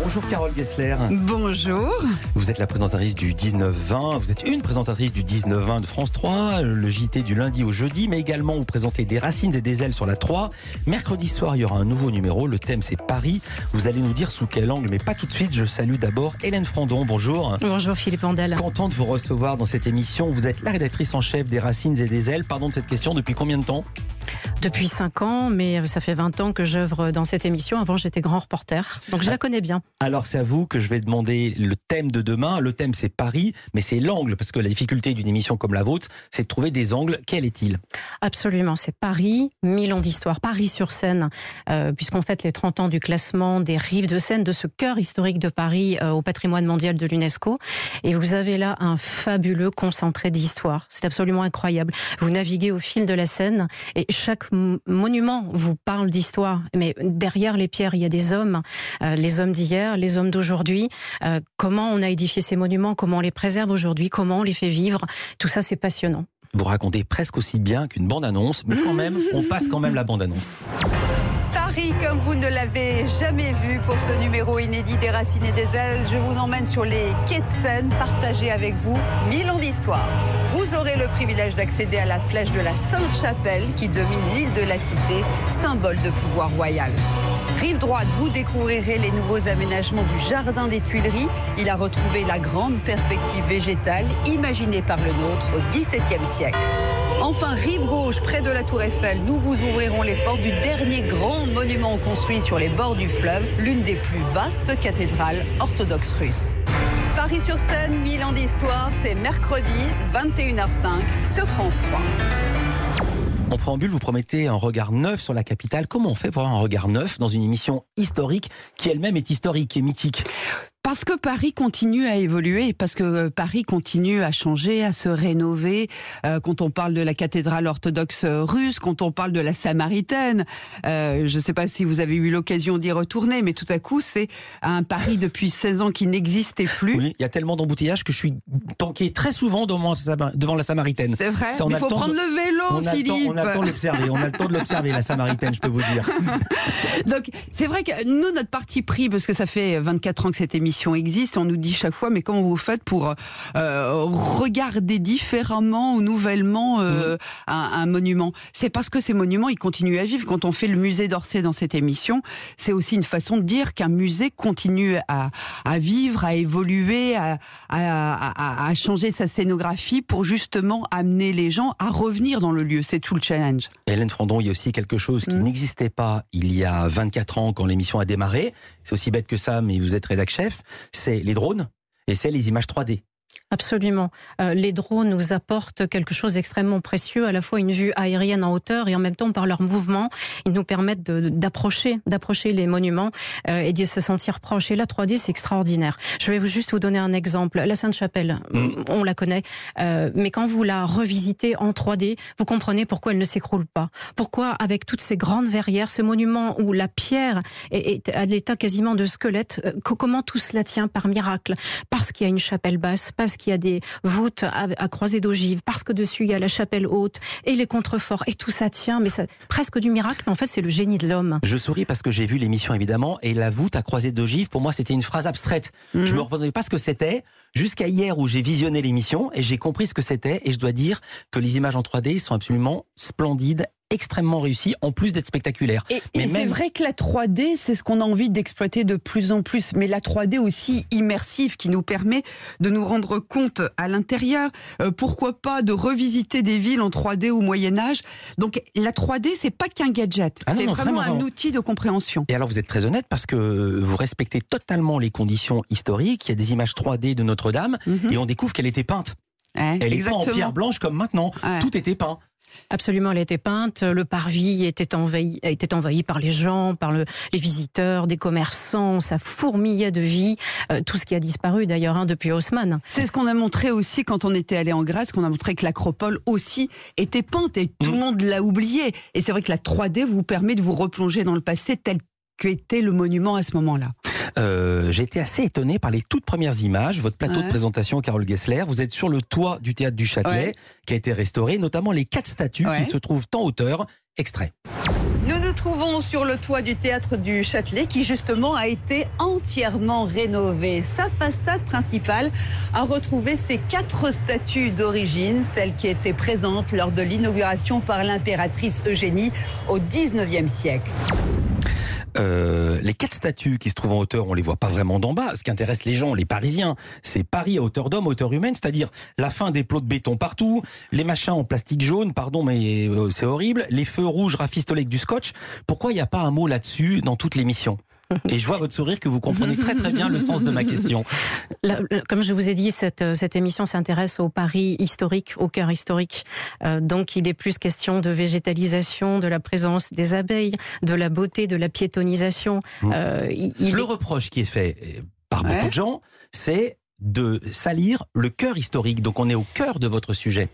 Bonjour Carole Gessler. Bonjour. Vous êtes la présentatrice du 19-20, vous êtes une présentatrice du 19-20 de France 3, le JT du lundi au jeudi, mais également vous présentez Des racines et des ailes sur la 3. Mercredi soir, il y aura un nouveau numéro, le thème c'est Paris. Vous allez nous dire sous quel angle, mais pas tout de suite. Je salue d'abord Hélène Frandon, bonjour. Bonjour Philippe Vandel. Content de vous recevoir dans cette émission. Vous êtes la rédactrice en chef des Racines et des ailes. Pardon de cette question, depuis combien de temps ? Depuis 5 ans, mais ça fait 20 ans que j'œuvre dans cette émission. Avant, j'étais grand reporter, donc je la connais bien. Alors c'est à vous que je vais demander le thème de demain. Le thème c'est Paris, mais c'est l'angle, parce que la difficulté d'une émission comme la vôtre, c'est de trouver des angles. Quel est-il ? Absolument, c'est Paris, 1000 ans d'histoire, Paris-sur-Seine, puisqu'on fête les 30 ans du classement des rives de Seine, de ce cœur historique de Paris au patrimoine mondial de l'UNESCO. Et vous avez là un fabuleux concentré d'histoire. C'est absolument incroyable. Vous naviguez au fil de la Seine et chaque monument vous parle d'histoire. Mais derrière les pierres, il y a des hommes, les hommes d'hier, les hommes d'aujourd'hui. Comment on a édifié ces monuments, comment on les préserve aujourd'hui, comment on les fait vivre. Tout ça, c'est passionnant. Vous racontez presque aussi bien qu'une bande-annonce, mais quand même, on passe quand même la bande-annonce. Paris comme vous ne l'avez jamais vu pour ce numéro inédit des Racines et des ailes. Je vous emmène sur les quais de Seine, partager avec vous 1000 ans d'histoire. Vous aurez le privilège d'accéder à la flèche de la Sainte-Chapelle qui domine l'île de la Cité, symbole de pouvoir royal. Rive droite, vous découvrirez les nouveaux aménagements du Jardin des Tuileries. Il a retrouvé la grande perspective végétale imaginée par le nôtre au XVIIe siècle. Enfin, rive gauche, près de la Tour Eiffel, nous vous ouvrirons les portes du dernier grand monument construit sur les bords du fleuve, l'une des plus vastes cathédrales orthodoxes russes. Paris-sur-Seine, 1000 ans d'histoire, c'est mercredi, 21h05 sur France 3. En préambule, vous promettez un regard neuf sur la capitale. Comment on fait pour avoir un regard neuf dans une émission historique qui elle-même est historique et mythique ? Parce que Paris continue à évoluer, parce que Paris continue à changer, à se rénover. Quand on parle de la cathédrale orthodoxe russe, quand on parle de la Samaritaine, je ne sais pas si vous avez eu l'occasion d'y retourner, mais tout à coup, c'est un Paris depuis 16 ans qui n'existait plus. Oui, il y a tellement d'embouteillages que je suis tanké très souvent devant la Samaritaine. C'est vrai, mais il faut prendre le vélo, Philippe. On a le temps de l'observer, la Samaritaine, je peux vous dire. Donc, c'est vrai que nous, notre parti pris, parce que ça fait 24 ans que cette émission existe, on nous dit chaque fois, mais comment vous faites pour regarder différemment ou nouvellement un monument ? C'est parce que ces monuments, ils continuent à vivre. Quand on fait le musée d'Orsay dans cette émission, c'est aussi une façon de dire qu'un musée continue à vivre, à évoluer, à changer sa scénographie pour justement amener les gens à revenir dans le lieu. C'est tout le challenge. Hélène Frandon, il y a aussi quelque chose qui n'existait pas il y a 24 ans quand l'émission a démarré. C'est aussi bête que ça, mais vous êtes rédac-chef. C'est les drones et c'est les images 3D. Absolument. Les drones nous apportent quelque chose d'extrêmement précieux, à la fois une vue aérienne en hauteur et en même temps par leur mouvement, ils nous permettent d'approcher les monuments et de se sentir proches. Et la 3D, c'est extraordinaire. Je vais juste vous donner un exemple. La Sainte-Chapelle, on la connaît, mais quand vous la revisitez en 3D, vous comprenez pourquoi elle ne s'écroule pas. Pourquoi, avec toutes ces grandes verrières, ce monument où la pierre est à l'état quasiment de squelette, comment tout cela tient par miracle ? Parce qu'il y a une chapelle basse, parce qu'il y a des voûtes à croisée d'ogives, parce que dessus il y a la chapelle haute et les contreforts et tout ça tient, mais ça presque du miracle, mais en fait c'est le génie de l'homme. Je souris parce que j'ai vu l'émission évidemment et la voûte à croisée d'ogives, pour moi c'était une phrase abstraite. Je me représentais pas ce que c'était jusqu'à hier où j'ai visionné l'émission et j'ai compris ce que c'était, et je dois dire que les images en 3D sont absolument splendides, extrêmement réussi, en plus d'être spectaculaire. Et c'est vrai que la 3D, c'est ce qu'on a envie d'exploiter de plus en plus, mais la 3D aussi immersive qui nous permet de nous rendre compte à l'intérieur, pourquoi pas de revisiter des villes en 3D au Moyen-Âge. Donc la 3D, c'est pas qu'un gadget, c'est vraiment un outil de compréhension. Et alors vous êtes très honnête parce que vous respectez totalement les conditions historiques. Il y a des images 3D de Notre-Dame et on découvre qu'elle était peinte. Elle n'est pas en pierre blanche comme maintenant, tout était peint. Absolument, elle était peinte, le parvis était envahi par les gens, par les visiteurs, des commerçants, ça fourmillait de vie, tout ce qui a disparu d'ailleurs depuis Haussmann. C'est ce qu'on a montré aussi quand on était allé en Grèce, qu'on a montré que l'Acropole aussi était peinte et tout le monde l'a oublié. Et c'est vrai que la 3D vous permet de vous replonger dans le passé tel qu'était le monument à ce moment-là. J'ai été assez étonné par les toutes premières images. Votre plateau de présentation, Carole Gessler, vous êtes sur le toit du théâtre du Châtelet, qui a été restauré, notamment les 4 statues qui se trouvent en hauteur. Extrait. Nous nous trouvons montons sur le toit du théâtre du Châtelet qui justement a été entièrement rénové. Sa façade principale a retrouvé ses 4 statues d'origine, celles qui étaient présentes lors de l'inauguration par l'impératrice Eugénie au 19e siècle. Les 4 statues qui se trouvent en hauteur, on les voit pas vraiment d'en bas. Ce qui intéresse les gens, les Parisiens, c'est Paris à hauteur d'homme, hauteur humaine, c'est-à-dire la fin des plots de béton partout, les machins en plastique jaune, pardon, mais c'est horrible, les feux rouges rafistolés avec du scotch. Pourquoi il n'y a pas un mot là-dessus dans toute l'émission ? Et je vois votre sourire que vous comprenez très très bien le sens de ma question. Comme je vous ai dit, cette émission s'intéresse au Paris historique, au cœur historique. Donc il est plus question de végétalisation, de la présence des abeilles, de la beauté, de la piétonisation. Le reproche qui est fait par beaucoup de gens, c'est de salir le cœur historique. Donc on est au cœur de votre sujet.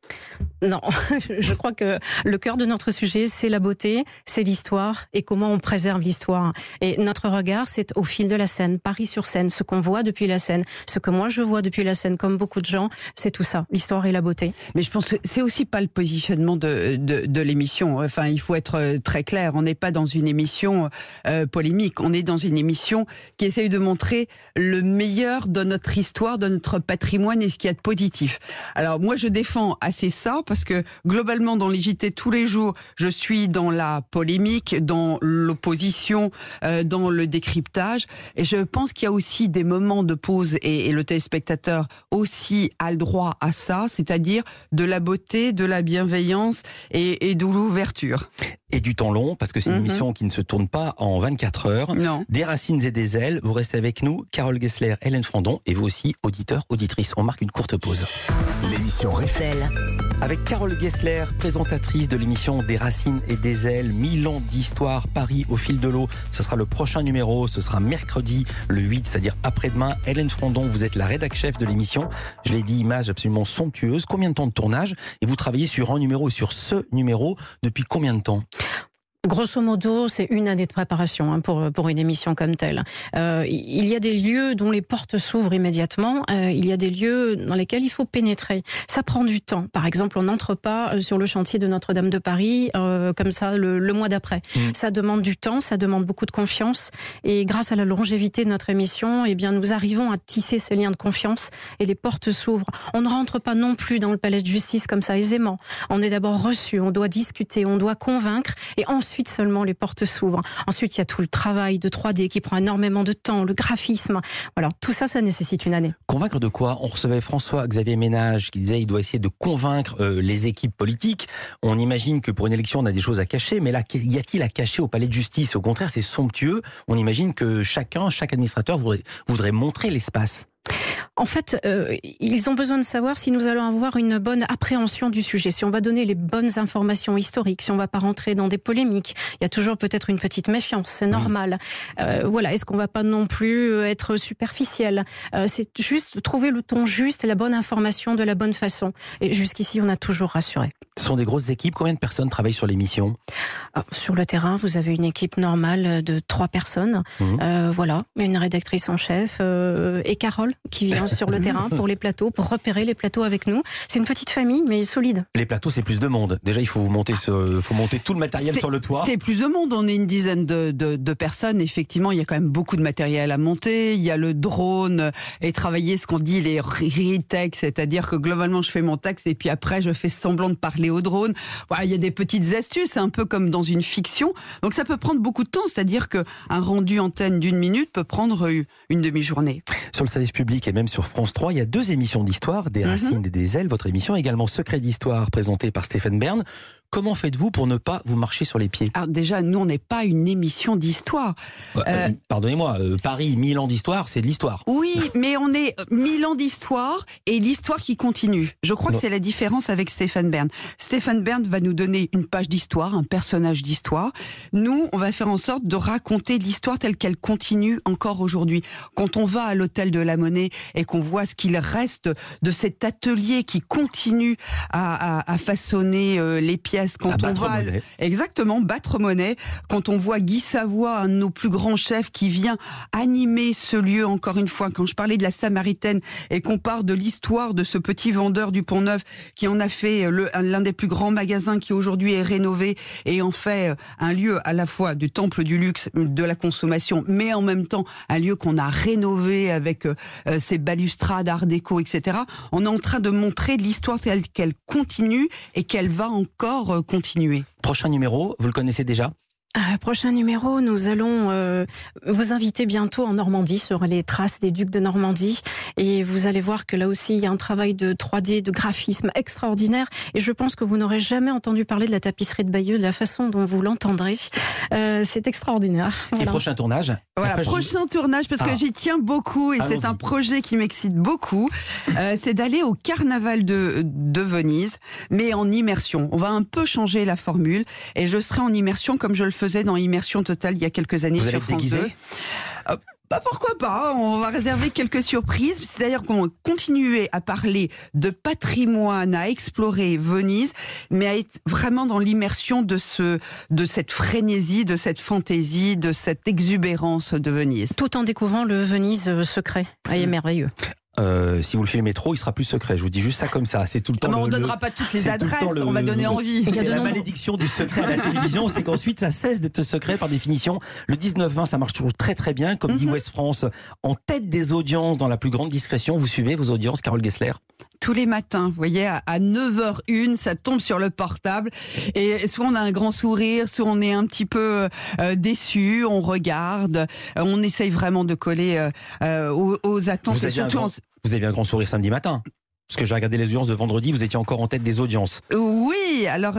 Non, je crois que le cœur de notre sujet, c'est la beauté, c'est l'histoire et comment on préserve l'histoire. Et notre regard, c'est au fil de la Seine, Paris sur Seine, ce qu'on voit depuis la Seine, ce que moi je vois depuis la Seine, comme beaucoup de gens, c'est tout ça, l'histoire et la beauté. Mais je pense que c'est aussi pas le positionnement de l'émission. Enfin, il faut être très clair. On n'est pas dans une émission polémique. On est dans une émission qui essaye de montrer le meilleur de notre histoire, de notre patrimoine et ce qu'il y a de positif. Alors moi, je défends assez ça parce que globalement dans les JT tous les jours, je suis dans la polémique, dans l'opposition, dans le décryptage et je pense qu'il y a aussi des moments de pause et le téléspectateur aussi a le droit à ça, c'est-à-dire de la beauté, de la bienveillance et de l'ouverture. Et du temps long, parce que c'est une émission qui ne se tourne pas en 24 heures. Non. Des racines et des ailes. Vous restez avec nous, Carole Gessler, Hélène Frandon, et vous aussi, auditeurs, auditrices. On marque une courte pause. L'émission Réflexion. Avec Carole Gessler, présentatrice de l'émission Des racines et des ailes, 1000 ans d'histoire, Paris au fil de l'eau. Ce sera le prochain numéro, ce sera mercredi, le 8, c'est-à-dire après-demain. Hélène Frandon, vous êtes la rédac chef de l'émission. Je l'ai dit, image absolument somptueuse. Combien de temps de tournage ? Et vous travaillez sur un numéro et sur ce numéro depuis combien de temps ? Grosso modo, c'est une année de préparation pour une émission comme telle. Il y a des lieux dont les portes s'ouvrent immédiatement. Il y a des lieux dans lesquels il faut pénétrer. Ça prend du temps. Par exemple, on n'entre pas sur le chantier de Notre-Dame de Paris comme ça le mois d'après. Ça demande du temps, ça demande beaucoup de confiance. Et grâce à la longévité de notre émission, eh bien, nous arrivons à tisser ces liens de confiance et les portes s'ouvrent. On ne rentre pas non plus dans le palais de justice comme ça aisément. On est d'abord reçu, on doit discuter, on doit convaincre et ensuite seulement les portes s'ouvrent. Ensuite, il y a tout le travail de 3D qui prend énormément de temps, le graphisme. Voilà, tout ça, ça nécessite une année. Convaincre de quoi ? On recevait François-Xavier Ménage qui disait qu'il doit essayer de convaincre les équipes politiques. On imagine que pour une élection, on a des choses à cacher, mais là, y a-t-il à cacher au palais de justice ? Au contraire, c'est somptueux. On imagine que chaque administrateur voudrait montrer l'espace. En fait, ils ont besoin de savoir si nous allons avoir une bonne appréhension du sujet, si on va donner les bonnes informations historiques, si on ne va pas rentrer dans des polémiques. Il y a toujours peut-être une petite méfiance, c'est normal. Voilà, est-ce qu'on ne va pas non plus être superficiel ? C'est juste trouver le ton juste et la bonne information de la bonne façon. Et jusqu'ici, on a toujours rassuré. Ce sont des grosses équipes. Combien de personnes travaillent sur l'émission ? Sur le terrain, vous avez une équipe normale de 3 personnes. Voilà, une rédactrice en chef et Carole qui vient sur le terrain pour les plateaux, pour repérer les plateaux avec nous. C'est une petite famille, mais solide. Les plateaux, c'est plus de monde. Déjà, il faut monter tout le matériel sur le toit. C'est plus de monde. On est une dizaine de personnes. Effectivement, il y a quand même beaucoup de matériel à monter. Il y a le drone et travailler ce qu'on dit les retakes, c'est-à-dire que globalement, je fais mon texte et puis après, je fais semblant de parler au drone. Voilà, il y a des petites astuces. C'est un peu comme dans une fiction. Donc, ça peut prendre beaucoup de temps. C'est-à-dire qu'un rendu antenne d'1 minute peut prendre une demi-journée. Sur le service public et même sur France 3, il y a 2 émissions d'histoire, Des racines et des ailes. Votre émission également Secret d'histoire, présentée par Stéphane Bern. Comment faites-vous pour ne pas vous marcher sur les pieds ? Alors déjà, nous, on n'est pas une émission d'histoire. Pardonnez-moi, Paris, 1000 ans d'histoire, c'est de l'histoire. Oui, mais on est 1000 ans d'histoire et l'histoire qui continue. Je crois que c'est la différence avec Stéphane Bern. Stéphane Bern va nous donner une page d'histoire, un personnage d'histoire. Nous, on va faire en sorte de raconter l'histoire telle qu'elle continue encore aujourd'hui. Quand on va à l'hôtel de la Monnaie et qu'on voit ce qu'il reste de cet atelier qui continue à façonner les pierres Trieste, quand on battre va monnaie. exactement battre monnaie, quand on voit Guy Savoie, un de nos plus grands chefs, qui vient animer ce lieu. Encore une fois, quand je parlais de la Samaritaine et qu'on part de l'histoire de ce petit vendeur du Pont-Neuf qui en a fait l'un des plus grands magasins qui aujourd'hui est rénové et en fait un lieu à la fois du temple du luxe, de la consommation, mais en même temps un lieu qu'on a rénové avec ses balustrades, art déco, etc. On est en train de montrer l'histoire telle qu'elle continue et qu'elle va encore continuer. Prochain numéro, vous le connaissez déjà ? Prochain numéro, nous allons vous inviter bientôt en Normandie sur les traces des ducs de Normandie et vous allez voir que là aussi il y a un travail de 3D, de graphisme extraordinaire et je pense que vous n'aurez jamais entendu parler de la tapisserie de Bayeux de la façon dont vous l'entendrez. C'est extraordinaire. Voilà. Et prochain tournage ? Voilà, prochain tournage parce que j'y tiens beaucoup et c'est un projet qui m'excite beaucoup. C'est d'aller au carnaval de Venise, mais en immersion. On va un peu changer la formule et je serai en immersion comme je le faisais dans Immersion Totale il y a quelques années sur France 2. Pourquoi pas, on va réserver quelques surprises. C'est-à-dire qu'on va continuer à parler de patrimoine, à explorer Venise, mais à être vraiment dans l'immersion de cette frénésie, de cette fantaisie, de cette exubérance de Venise. Tout en découvrant le Venise secret et merveilleux. Si vous le filmez trop, il sera plus secret. Je vous dis juste ça comme ça. C'est tout le temps. On ne donnera pas toutes les adresses, on va donner envie. C'est la malédiction du secret à la télévision, c'est qu'ensuite ça cesse d'être secret par définition. Le 19-20, ça marche toujours très très bien. Comme dit Ouest France, en tête des audiences dans la plus grande discrétion. Vous suivez vos audiences, Carole Gessler ? Tous les matins, vous voyez, à 9h01, ça tombe sur le portable. Et soit on a un grand sourire, soit on est un petit peu déçu, on regarde. On essaye vraiment de coller aux attentes. Vous avez un grand sourire samedi matin ? Parce que j'ai regardé les audiences de vendredi, vous étiez encore en tête des audiences. Oui, alors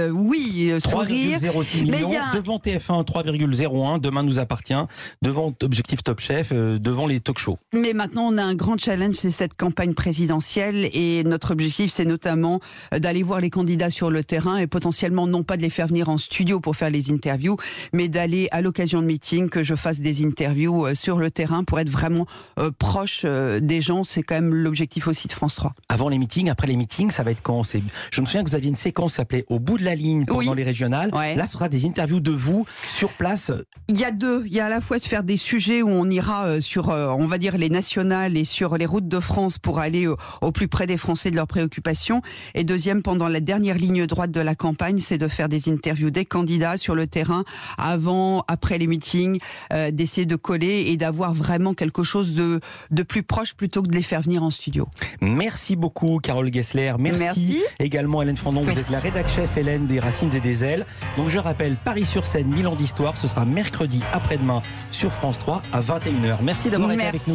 oui, sourire. 3,06 millions, devant TF1 3,01, Demain nous appartient, devant Objectif Top Chef, devant les talk shows. Mais maintenant on a un grand challenge, c'est cette campagne présidentielle et notre objectif c'est notamment d'aller voir les candidats sur le terrain et potentiellement non pas de les faire venir en studio pour faire les interviews, mais d'aller à l'occasion de meetings, que je fasse des interviews sur le terrain pour être vraiment proche des gens. C'est quand même l'objectif aussi de France 3. Avant les meetings, après les meetings, ça va être quand ? Je me souviens que vous aviez une séquence qui s'appelait Au bout de la ligne pendant les régionales. Ouais. Là, ce sera des interviews de vous sur place. Il y a deux. Il y a à la fois de faire des sujets où on ira sur, on va dire, les nationales et sur les routes de France pour aller au plus près des Français de leurs préoccupations. Et deuxième, pendant la dernière ligne droite de la campagne, c'est de faire des interviews des candidats sur le terrain, avant, après les meetings, d'essayer de coller et d'avoir vraiment quelque chose de plus proche plutôt que de les faire venir en studio. Merci beaucoup Carole Gessler, merci. Également Hélène Frandon, vous êtes la rédac chef Hélène des Racines et des Ailes. Donc je rappelle, Paris-sur-Seine, 1000 ans d'histoire, ce sera mercredi après-demain sur France 3 à 21h. Merci d'avoir été avec nous.